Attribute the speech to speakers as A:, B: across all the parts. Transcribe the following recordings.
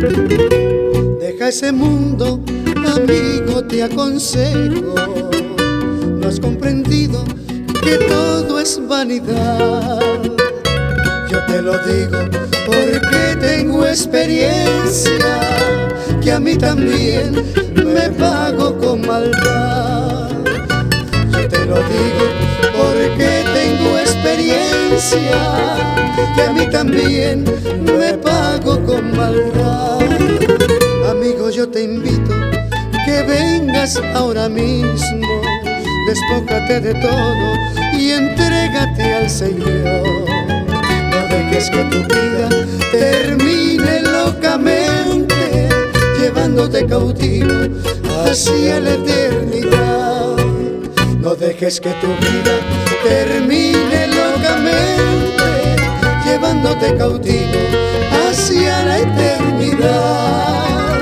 A: Deja ese mundo, amigo, te aconsejo. No has comprendido que todo es vanidad. Yo te lo digo porque tengo experiencia, que a mí también me pago con maldad. Yo te lo digo porque tengo experiencia, que a mí también me pago con maldad. Amigo, yo te invito que vengas ahora mismo, despójate de todo y entrégate al Señor. No dejes que tu vida termine locamente, llevándote cautivo hacia la eternidad. No dejes que tu vida termine locamente, llevándote cautivo hacia la eternidad.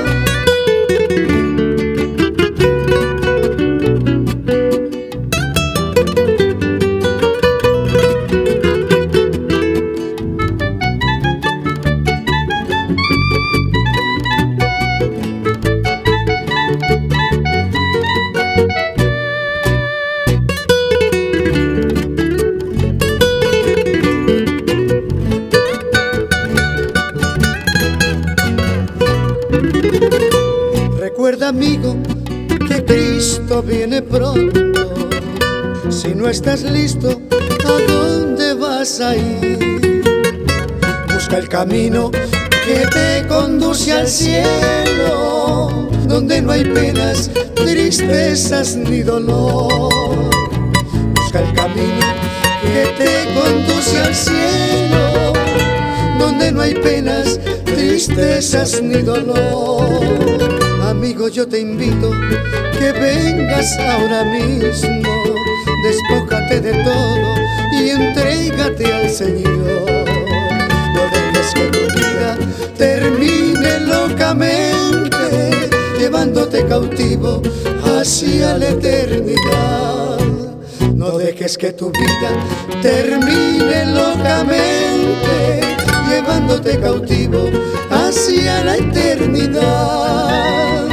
A: Recuerda, amigo, que Cristo viene pronto. Si no estás listo, ¿a dónde vas a ir? Busca el camino que te conduce al cielo, donde no hay penas, tristezas ni dolor. Busca el camino que te conduce al cielo, donde no hay penas, tristezas ni dolor. Amigo, yo te invito que vengas ahora mismo, despójate de todo y entrégate al Señor. No dejes que tu vida termine locamente, llevándote cautivo hacia la eternidad. No dejes que tu vida termine locamente, llevándote cautivo hacia la eternidad.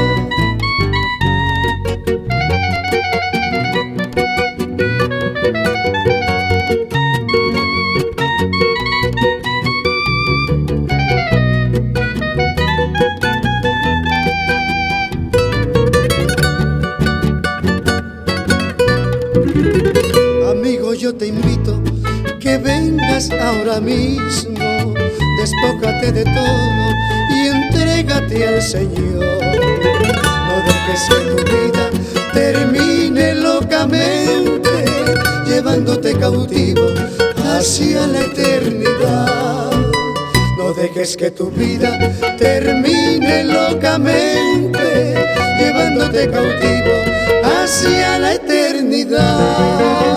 A: Amigo, yo te invito que vengas ahora mismo, despójate de todo y entrégate al Señor. No dejes que tu vida termine locamente, llevándote cautivo hacia la eternidad. No dejes que tu vida termine locamente, llevándote cautivo hacia la eternidad.